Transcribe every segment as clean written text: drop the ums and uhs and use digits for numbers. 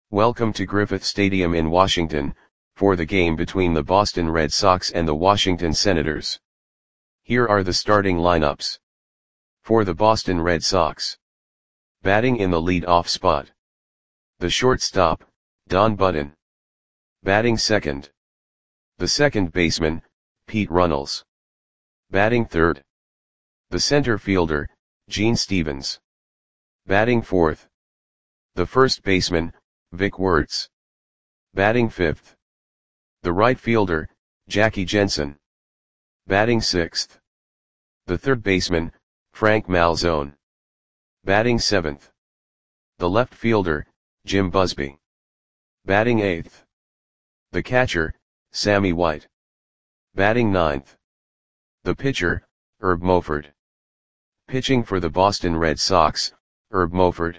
Welcome to Griffith Stadium in Washington, for the game between the Boston Red Sox and the Washington Senators. Here are the starting lineups. For the Boston Red Sox. Batting in the lead-off spot. The shortstop, Don Button. Batting second. The second baseman, Pete Runnels. Batting third. The center fielder, Gene Stevens. Batting fourth. The first baseman, Vic Wertz. Batting fifth. The right fielder, Jackie Jensen. Batting sixth. The third baseman, Frank Malzone. Batting seventh. The left fielder, Jim Busby. Batting eighth. The catcher, Sammy White. Batting ninth. The pitcher, Herb Moford. Pitching for the Boston Red Sox, Herb Moford.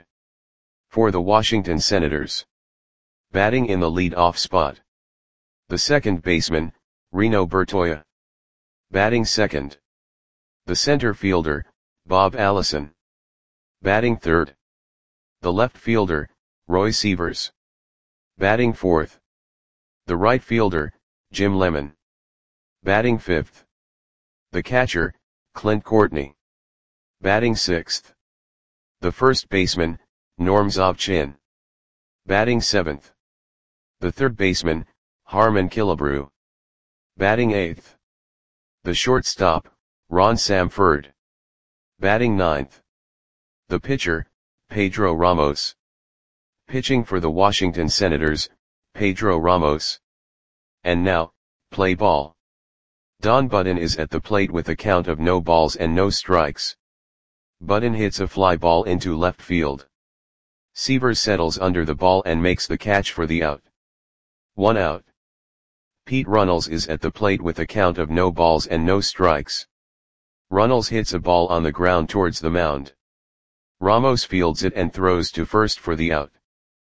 For the Washington Senators. Batting in the lead-off spot. The second baseman, Reno Bertoia. Batting second. The center fielder, Bob Allison. Batting third. The left fielder, Roy Sievers. Batting fourth. The right fielder, Jim Lemon. Batting fifth. The catcher, Clint Courtney. Batting sixth. The first baseman, Norm Zobchin. Batting seventh. The third baseman, Harmon Killebrew. Batting eighth. The shortstop, Ron Samford. Batting ninth. The pitcher, Pedro Ramos. Pitching for the Washington Senators, Pedro Ramos. And now, play ball. Don Button is at the plate with a count of no balls and no strikes. Button hits a fly ball into left field. Sievers settles under the ball and makes the catch for the out. 1 out. Pete Runnels is at the plate with a count of no balls and no strikes. Runnels hits a ball on the ground towards the mound. Ramos fields it and throws to first for the out.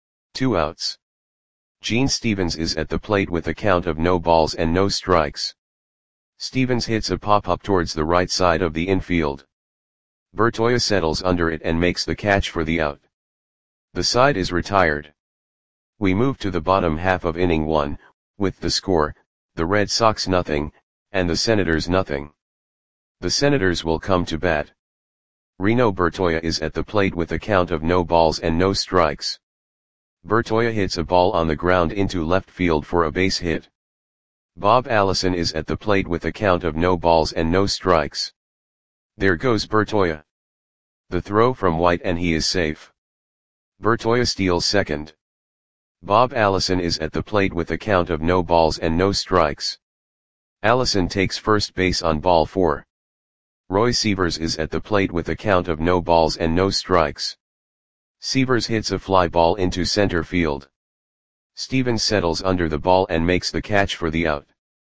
2 outs. Gene Stevens is at the plate with a count of no balls and no strikes. Stevens hits a pop-up towards the right side of the infield. Bertoia settles under it and makes the catch for the out. The side is retired. We move to the bottom half of inning 1, with the score, the Red Sox nothing, and the Senators nothing. The Senators will come to bat. Reno Bertoia is at the plate with a count of no balls and no strikes. Bertoia hits a ball on the ground into left field for a base hit. Bob Allison is at the plate with a count of no balls and no strikes. There goes Bertoia. The throw from White and he is safe. Bertoia steals second. Bob Allison is at the plate with a count of no balls and no strikes. Allison takes first base on ball 4. Roy Sievers is at the plate with a count of no balls and no strikes. Sievers hits a fly ball into center field. Stevens settles under the ball and makes the catch for the out.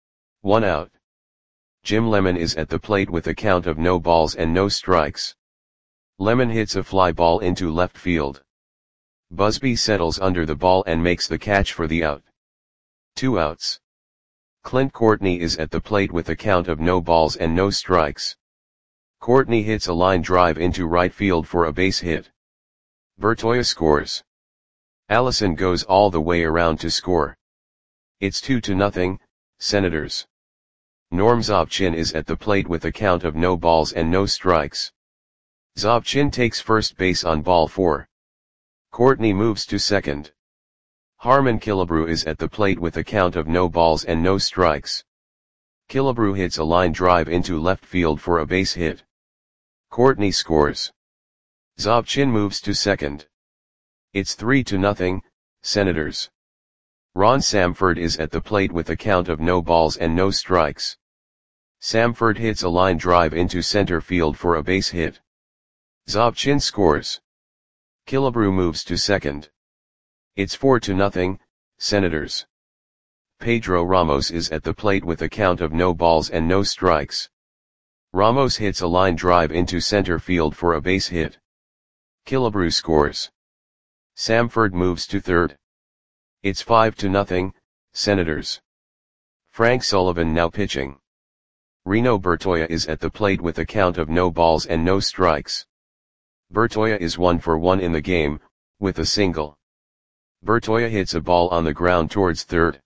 1 out. Jim Lemon is at the plate with a count of no balls and no strikes. Lemon hits a fly ball into left field. Busby settles under the ball and makes the catch for the out. 2 outs. Clint Courtney is at the plate with a count of no balls and no strikes. Courtney hits a line drive into right field for a base hit. Bertoia scores. Allison goes all the way around to score. It's 2-0, Senators. Norm Zobchin is at the plate with a count of no balls and no strikes. Zobchin takes first base on ball 4. Courtney moves to second. Harmon Killebrew is at the plate with a count of no balls and no strikes. Killebrew hits a line drive into left field for a base hit. Courtney scores. Zobchin moves to second. It's 3-0, Senators. Ron Samford is at the plate with a count of no balls and no strikes. Samford hits a line drive into center field for a base hit. Zobchin scores. Killebrew moves to second. It's 4-0, Senators. Pedro Ramos is at the plate with a count of no balls and no strikes. Ramos hits a line drive into center field for a base hit. Killebrew scores. Samford moves to third. It's 5-0, Senators. Frank Sullivan now pitching. Reno Bertoia is at the plate with a count of no balls and no strikes. Bertoia is 1 for 1 in the game, with a single. Bertoya hits a ball on the ground towards third.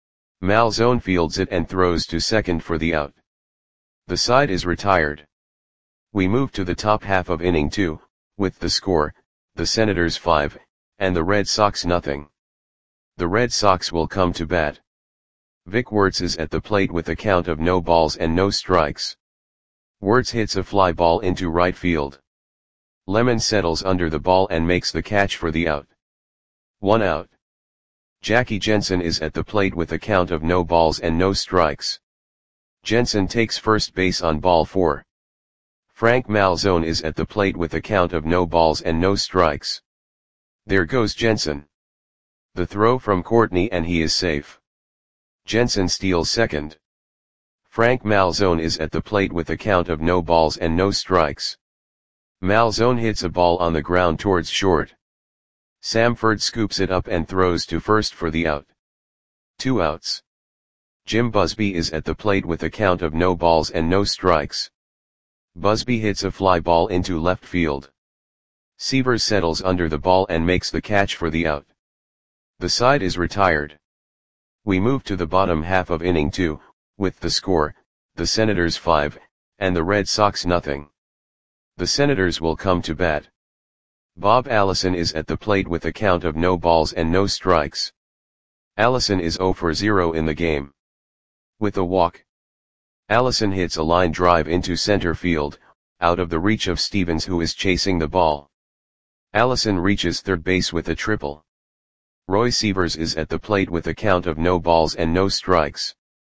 Malzone fields it and throws to second for the out. The side is retired. We move to the top half of inning 2, with the score, the Senators 5, and the Red Sox nothing. The Red Sox will come to bat. Vic Wertz is at the plate with a count of no balls and no strikes. Wertz hits a fly ball into right field. Lemon settles under the ball and makes the catch for the out. 1 out. Jackie Jensen is at the plate with a count of no balls and no strikes. Jensen takes first base on ball 4. Frank Malzone is at the plate with a count of no balls and no strikes. There goes Jensen. The throw from Courtney and he is safe. Jensen steals second. Frank Malzone is at the plate with a count of no balls and no strikes. Malzone hits a ball on the ground towards short. Samford scoops it up and throws to first for the out. 2 outs. Jim Busby is at the plate with a count of no balls and no strikes. Busby hits a fly ball into left field. Seavers settles under the ball and makes the catch for the out. The side is retired. We move to the bottom half of inning 2, with the score, the Senators 5, and the Red Sox nothing. The Senators will come to bat. Bob Allison is at the plate with a count of no balls and no strikes. Allison is 0 for 0 in the game. With a walk, Allison hits a line drive into center field, out of the reach of Stevens who is chasing the ball. Allison reaches third base with a triple. Roy Seavers is at the plate with a count of no balls and no strikes.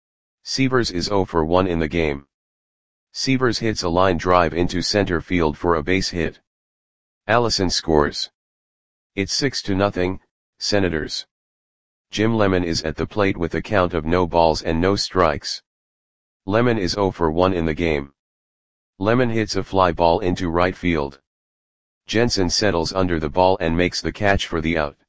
Seavers is 0 for 1 in the game. Seavers hits a line drive into center field for a base hit. Allison scores. It's 6-0, Senators. Jim Lemon is at the plate with a count of no balls and no strikes. Lemon is 0 for 1 in the game. Lemon hits a fly ball into right field. Jensen settles under the ball and makes the catch for the out.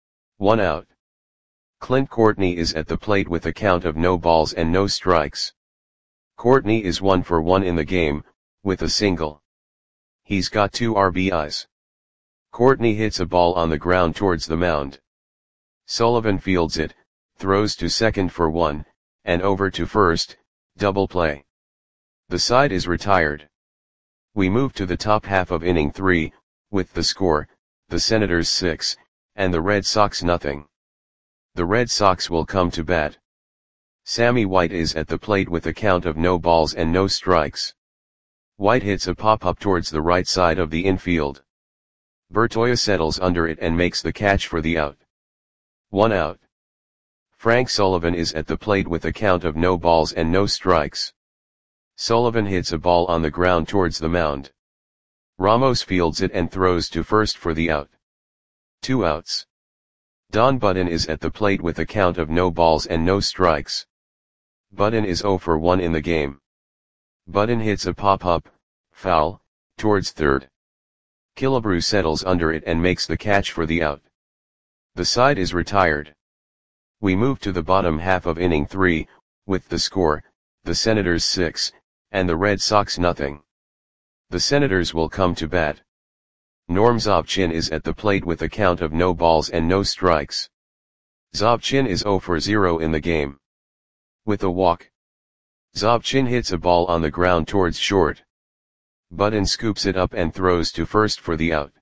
1 out. Clint Courtney is at the plate with a count of no balls and no strikes. Courtney is 1 for 1 in the game, with a single. He's got 2 RBIs. Courtney hits a ball on the ground towards the mound. Sullivan fields it, throws to second for 1, and over to first, double play. The side is retired. We move to the top half of inning 3, with the score, the Senators 6, and the Red Sox nothing. The Red Sox will come to bat. Sammy White is at the plate with a count of no balls and no strikes. White hits a pop-up towards the right side of the infield. Bertoya settles under it and makes the catch for the out. 1 out. Frank Sullivan is at the plate with a count of no balls and no strikes. Sullivan hits a ball on the ground towards the mound. Ramos fields it and throws to first for the out. 2 outs. Don Budden is at the plate with a count of no balls and no strikes. Budden is 0 for 1 in the game. Budden hits a pop-up, foul, towards third. Killebrew settles under it and makes the catch for the out. The side is retired. We move to the bottom half of inning 3, with the score, the Senators 6, and the Red Sox nothing. The Senators will come to bat. Norm Zobchin is at the plate with a count of no balls and no strikes. Zobchin is 0 for 0 in the game. With a walk, Zobchin hits a ball on the ground towards short. Budden scoops it up and throws to first for the out.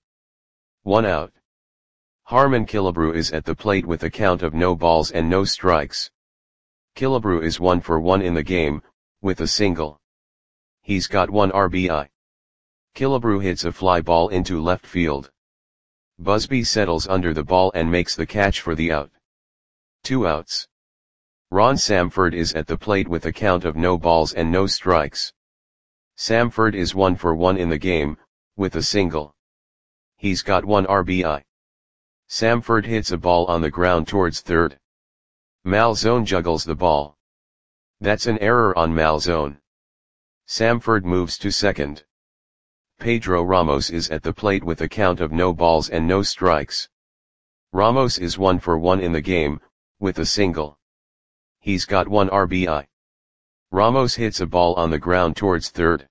1 out. Harmon Killebrew is at the plate with a count of no balls and no strikes. Killebrew is 1 for 1 in the game, with a single. He's got 1 RBI. Killebrew hits a fly ball into left field. Busby settles under the ball and makes the catch for the out. 2 outs. Ron Samford is at the plate with a count of no balls and no strikes. Samford is 1 for 1 in the game, with a single. He's got 1 RBI. Samford hits a ball on the ground towards third. Malzone juggles the ball. That's an error on Malzone. Samford moves to second. Pedro Ramos is at the plate with a count of no balls and no strikes. Ramos is 1 for 1 in the game, with a single. He's got 1 RBI. Ramos hits a ball on the ground towards third.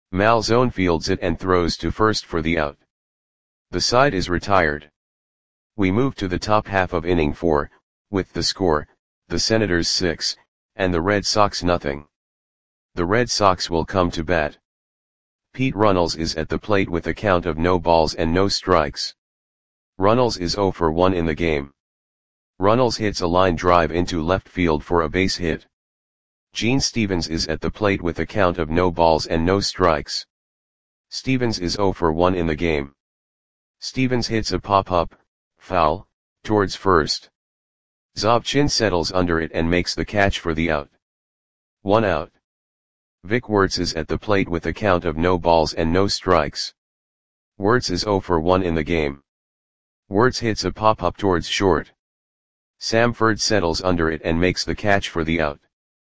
Malzone fields it and throws to first for the out. The side is retired. We move to the top half of inning 4, with the score, the Senators 6, and the Red Sox nothing. The Red Sox will come to bat. Pete Runnels is at the plate with a count of no balls and no strikes. Runnels is 0 for 1 in the game. Runnels hits a line drive into left field for a base hit. Gene Stevens is at the plate with a count of no balls and no strikes. Stevens is 0 for 1 in the game. Stevens hits a pop-up, foul, towards first. Zobchin settles under it and makes the catch for the out. 1 out. Vic Wertz is at the plate with a count of no balls and no strikes. Wertz is 0 for 1 in the game. Wertz hits a pop-up towards short. Samford settles under it and makes the catch for the out.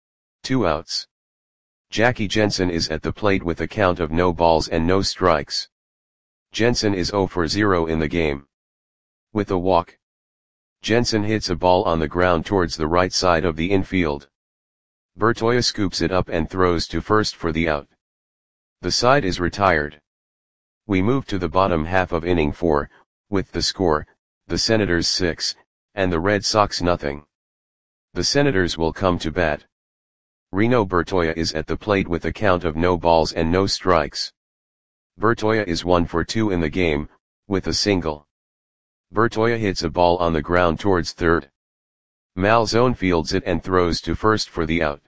2 outs. Jackie Jensen is at the plate with a count of no balls and no strikes. Jensen is 0 for 0 in the game. With a walk, Jensen hits a ball on the ground towards the right side of the infield. Bertoia scoops it up and throws to first for the out. The side is retired. We move to the bottom half of inning 4, with the score, the Senators 6, and the Red Sox nothing. The Senators will come to bat. Reno Bertoia is at the plate with a count of no balls and no strikes. Bertoia is 1 for 2 in the game, with a single. Bertoia hits a ball on the ground towards third. Malzone fields it and throws to first for the out.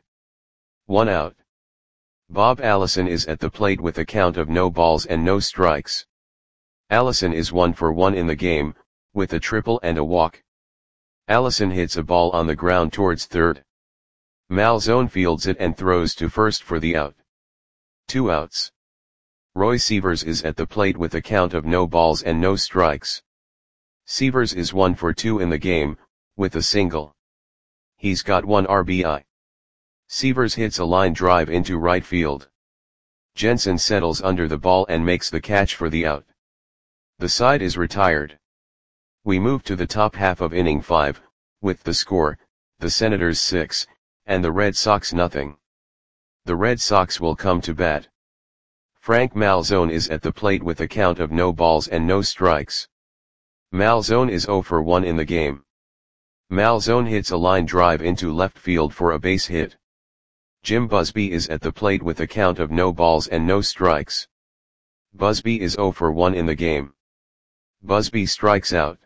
1 out. Bob Allison is at the plate with a count of no balls and no strikes. Allison is 1 for 1 in the game, with a triple and a walk. Allison hits a ball on the ground towards third. Malzone fields it and throws to first for the out. 2 outs. Roy Sievers is at the plate with a count of no balls and no strikes. Sievers is 1 for 2 in the game, with a single. He's got 1 RBI. Sievers hits a line drive into right field. Jensen settles under the ball and makes the catch for the out. The side is retired. We move to the top half of inning 5, with the score, the Senators 6, and the Red Sox nothing. The Red Sox will come to bat. Frank Malzone is at the plate with a count of no balls and no strikes. Malzone is 0 for 1 in the game. Malzone hits a line drive into left field for a base hit. Jim Busby is at the plate with a count of no balls and no strikes. Busby is 0 for 1 in the game. Busby strikes out.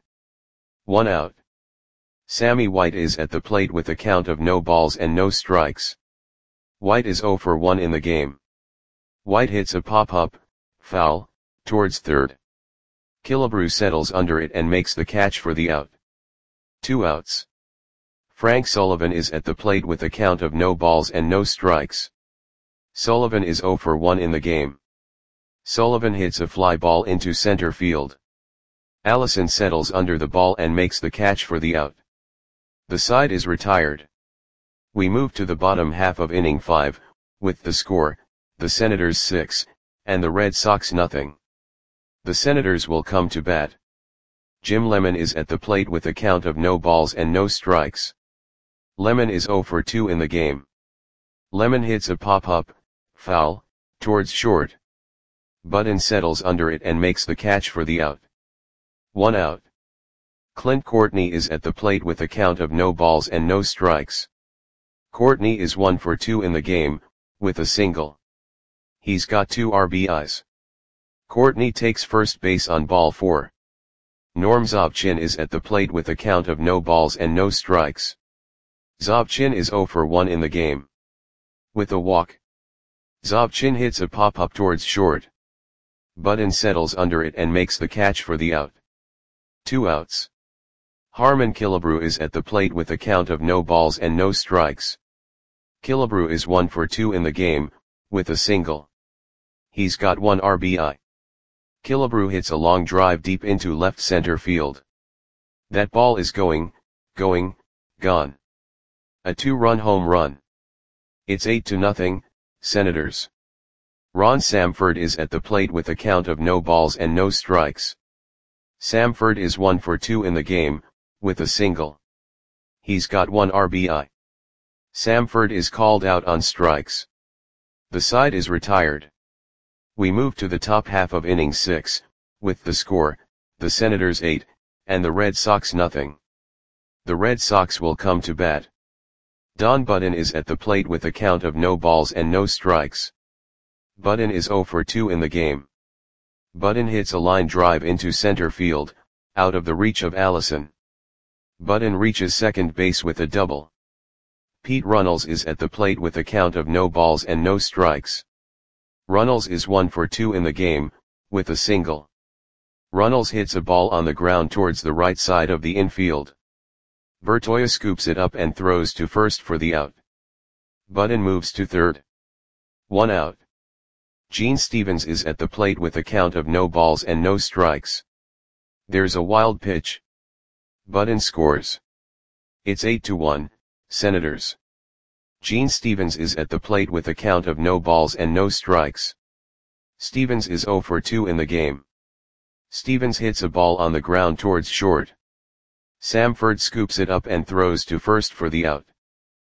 1 out. Sammy White is at the plate with a count of no balls and no strikes. White is 0 for 1 in the game. White hits a pop-up, foul, towards third. Killebrew settles under it and makes the catch for the out. 2 outs. Frank Sullivan is at the plate with a count of no balls and no strikes. Sullivan is 0 for 1 in the game. Sullivan hits a fly ball into center field. Allison settles under the ball and makes the catch for the out. The side is retired. We move to the bottom half of inning 5, with the score, the Senators 6, and the Red Sox nothing. The Senators will come to bat. Jim Lemon is at the plate with a count of no balls and no strikes. Lemon is 0 for 2 in the game. Lemon hits a pop-up, foul, towards short. Button settles under it and makes the catch for the out. 1 out. Clint Courtney is at the plate with a count of no balls and no strikes. Courtney is 1 for 2 in the game, with a single. He's got 2 RBIs. Courtney takes first base on ball 4. Norm Zobchin is at the plate with a count of no balls and no strikes. Zobchin is 0 for 1 in the game. With a walk, Zobchin hits a pop-up towards short. Button settles under it and makes the catch for the out. 2 outs. Harmon Killebrew is at the plate with a count of no balls and no strikes. Killebrew is 1 for 2 in the game, with a single. He's got 1 RBI. Killebrew hits a long drive deep into left center field. That ball is gone. A 2-run home run. It's 8-0, Senators. Ron Samford is at the plate with a count of no balls and no strikes. Samford is 1 for 2 in the game, with a single. He's got 1 RBI. Samford is called out on strikes. The side is retired. We move to the top half of inning 6, with the score, the Senators 8, and the Red Sox nothing. The Red Sox will come to bat. Don Button is at the plate with a count of no balls and no strikes. Button is 0 for 2 in the game. Button hits a line drive into center field, out of the reach of Allison. Button reaches second base with a double. Pete Runnels is at the plate with a count of no balls and no strikes. Runnels is 1 for 2 in the game, with a single. Runnels hits a ball on the ground towards the right side of the infield. Bertoia scoops it up and throws to first for the out. Button moves to third. 1 out. Gene Stevens is at the plate with a count of no balls and no strikes. There's a wild pitch. Button scores. It's 8-1, Senators. Gene Stevens is at the plate with a count of no balls and no strikes. Stevens is 0 for 2 in the game. Stevens hits a ball on the ground towards short. Samford scoops it up and throws to first for the out.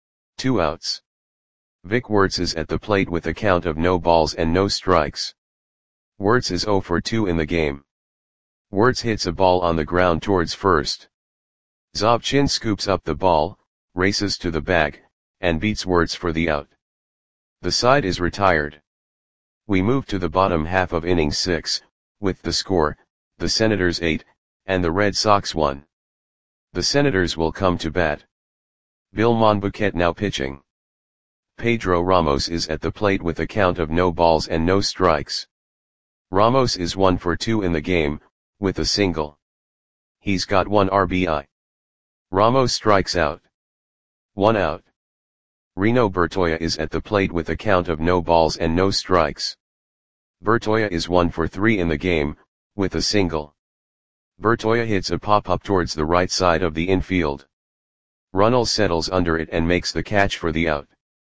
2 outs. Vic Wertz is at the plate with a count of no balls and no strikes. Wertz is 0 for 2 in the game. Wertz hits a ball on the ground towards first. Zobchin scoops up the ball, races to the bag, and beats Wertz for the out. The side is retired. We move to the bottom half of inning 6, with the score, the Senators 8, and the Red Sox 1. The Senators will come to bat. Bill Monbouquet now pitching. Pedro Ramos is at the plate with a count of no balls and no strikes. Ramos is 1 for 2 in the game, with a single. He's got 1 RBI. Ramos strikes out. 1 out. Reno Bertoia is at the plate with a count of no balls and no strikes. Bertoia is 1 for 3 in the game, with a single. Bertoia hits a pop-up towards the right side of the infield. Runnels settles under it and makes the catch for the out.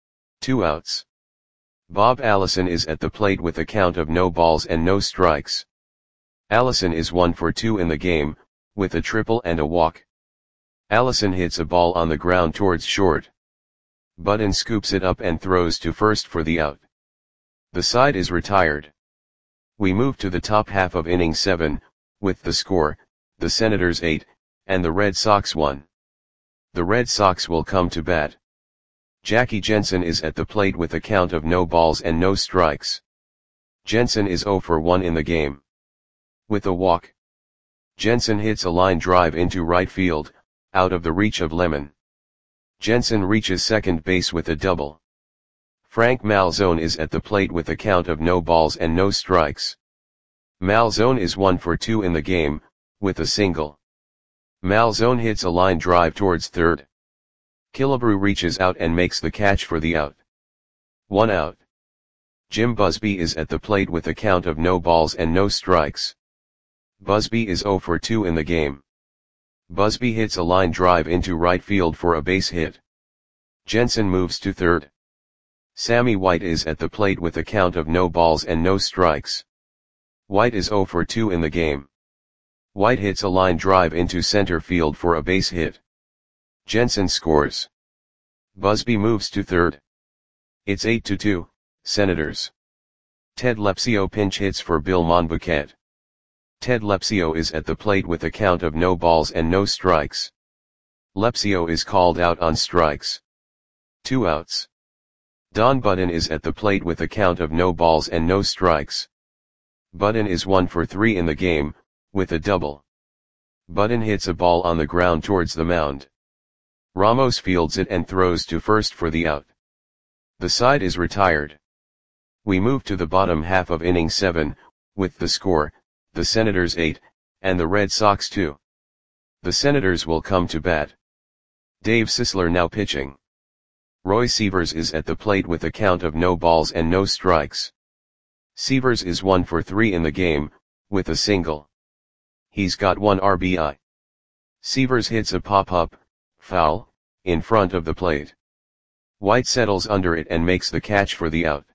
2 outs. Bob Allison is at the plate with a count of no balls and no strikes. Allison is 1 for 2 in the game, with a triple and a walk. Allison hits a ball on the ground towards short. Button scoops it up and throws to first for the out. The side is retired. We move to the top half of inning 7, with the score, the Senators 8, and the Red Sox 1. The Red Sox will come to bat. Jackie Jensen is at the plate with a count of no balls and no strikes. Jensen is 0 for 1 in the game. With a walk. Jensen hits a line drive into right field, out of the reach of Lemon. Jensen reaches second base with a double. Frank Malzone is at the plate with a count of no balls and no strikes. Malzone is 1 for 2 in the game, with a single. Malzone hits a line drive towards third. Killebrew reaches out and makes the catch for the out. 1 out. Jim Busby is at the plate with a count of no balls and no strikes. Busby is 0 for 2 in the game. Busby hits a line drive into right field for a base hit. Jensen moves to third. Sammy White is at the plate with a count of no balls and no strikes. White is 0 for 2 in the game. White hits a line drive into center field for a base hit. Jensen scores. Busby moves to third. It's 8-2, Senators. Ted Lepsio pinch hits for Bill Monbouquet. Ted Lepsio is at the plate with a count of no balls and no strikes. Lepsio is called out on strikes. 2 outs. Don Button is at the plate with a count of no balls and no strikes. Button is 1 for 3 in the game, with a double. Button hits a ball on the ground towards the mound. Ramos fields it and throws to first for the out. The side is retired. We move to the bottom half of inning 7, with the score, the Senators 8, and the Red Sox 2. The Senators will come to bat. Dave Sisler now pitching. Roy Sievers is at the plate with a count of no balls and no strikes. Sievers is 1 for 3 in the game, with a single. He's got 1 RBI. Sievers hits a pop-up, foul, in front of the plate. White settles under it and makes the catch for the out.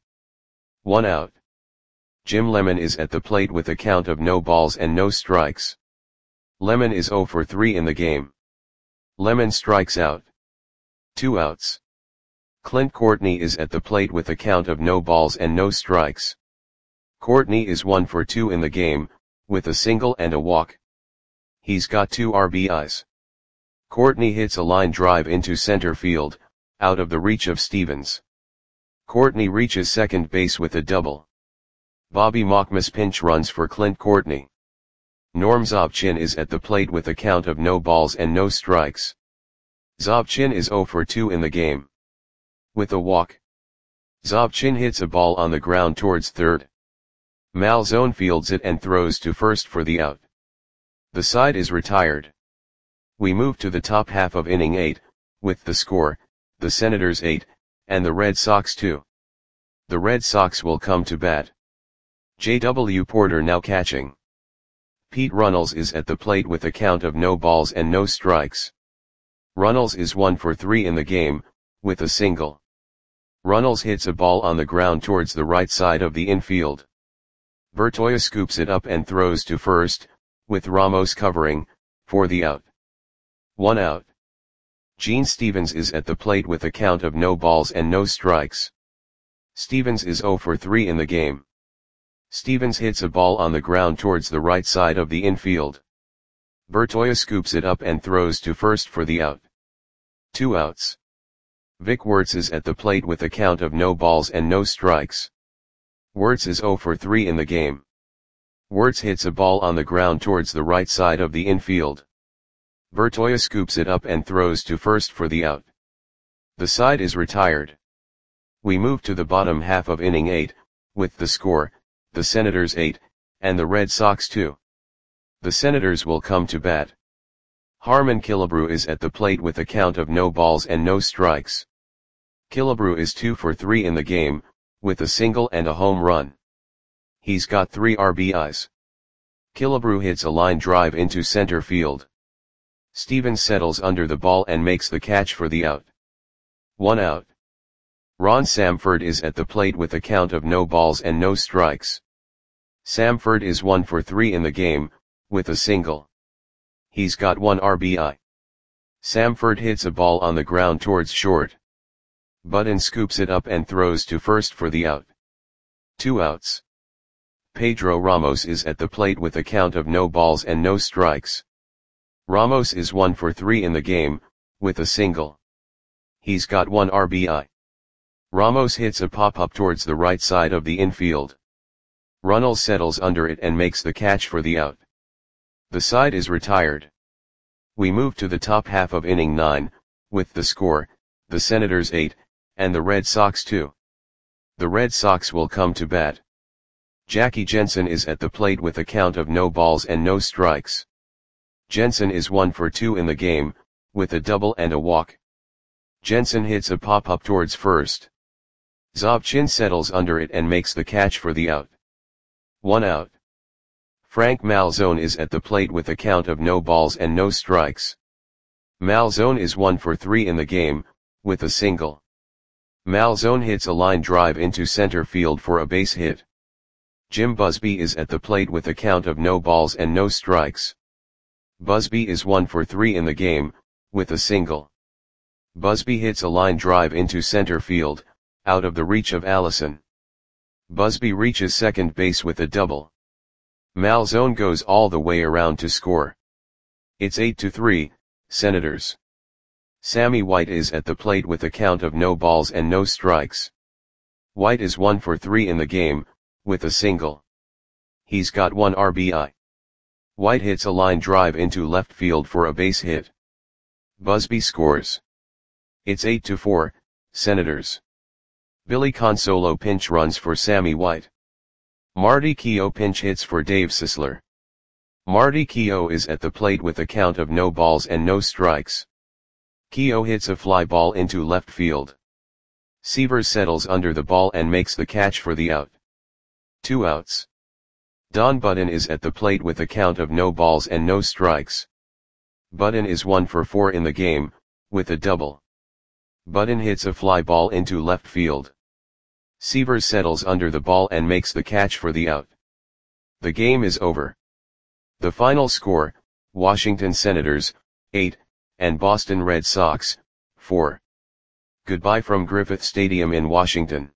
1 out. Jim Lemon is at the plate with a count of no balls and no strikes. Lemon is 0 for 3 in the game. Lemon strikes out. 2 outs. Clint Courtney is at the plate with a count of no balls and no strikes. Courtney is 1 for 2 in the game, with a single and a walk. He's got 2 RBIs. Courtney hits a line drive into center field, out of the reach of Stevens. Courtney reaches second base with a double. Bobby Mockmas pinch runs for Clint Courtney. Norm Zobchin is at the plate with a count of no balls and no strikes. Zobchin is 0 for 2 in the game. With a walk, Zobchin hits a ball on the ground towards third. Malzone fields it and throws to first for the out. The side is retired. We move to the top half of inning 8, with the score, the Senators 8, and the Red Sox 2. The Red Sox will come to bat. J.W. Porter now catching. Pete Runnels is at the plate with a count of no balls and no strikes. Runnels is 1 for 3 in the game, with a single. Runnels hits a ball on the ground towards the right side of the infield. Bertoia scoops it up and throws to first, with Ramos covering, for the out. 1 out. Gene Stevens is at the plate with a count of no balls and no strikes. Stevens is 0 for 3 in the game. Stevens hits a ball on the ground towards the right side of the infield. Bertoia scoops it up and throws to first for the out. 2 outs. Vic Wertz is at the plate with a count of no balls and no strikes. Wertz is 0 for 3 in the game. Wertz hits a ball on the ground towards the right side of the infield. Bertoia scoops it up and throws to first for the out. The side is retired. We move to the bottom half of inning 8, with the score, the Senators 8, and the Red Sox 2. The Senators will come to bat. Harmon Killebrew is at the plate with a count of no balls and no strikes. Killebrew is 2 for 3 in the game, with a single and a home run. He's got 3 RBIs. Killebrew hits a line drive into center field. Stevens settles under the ball and makes the catch for the out. 1 out. Ron Samford is at the plate with a count of no balls and no strikes. Samford is 1 for 3 in the game, with a single. He's got 1 RBI. Samford hits a ball on the ground towards short. Button scoops it up and throws to first for the out. 2 outs. Pedro Ramos is at the plate with a count of no balls and no strikes. Ramos is 1 for 3 in the game, with a single. He's got 1 RBI. Ramos hits a pop-up towards the right side of the infield. Runnels settles under it and makes the catch for the out. The side is retired. We move to the top half of inning 9, with the score, the Senators 8, and the Red Sox 2. The Red Sox will come to bat. Jackie Jensen is at the plate with a count of no balls and no strikes. Jensen is 1 for 2 in the game, with a double and a walk. Jensen hits a pop-up towards first. Zobchin settles under it and makes the catch for the out. 1 out. Frank Malzone is at the plate with a count of no balls and no strikes. Malzone is 1 for 3 in the game, with a single. Malzone hits a line drive into center field for a base hit. Jim Busby is at the plate with a count of no balls and no strikes. Busby is 1 for 3 in the game, with a single. Busby hits a line drive into center field, out of the reach of Allison. Busby reaches second base with a double. Malzone goes all the way around to score. It's 8-3, Senators. Sammy White is at the plate with a count of no balls and no strikes. White is 1 for 3 in the game, with a single. He's got 1 RBI. White hits a line drive into left field for a base hit. Busby scores. It's 8-4, Senators. Billy Consolo pinch runs for Sammy White. Marty Keough pinch hits for Dave Sisler. Marty Keough is at the plate with a count of no balls and no strikes. Keough hits a fly ball into left field. Severs settles under the ball and makes the catch for the out. 2 outs. Don Button is at the plate with a count of no balls and no strikes. Button is 1 for 4 in the game, with a double. Button hits a fly ball into left field. Severs settles under the ball and makes the catch for the out. The game is over. The final score, Washington Senators, 8, and Boston Red Sox, 4. Goodbye from Griffith Stadium in Washington.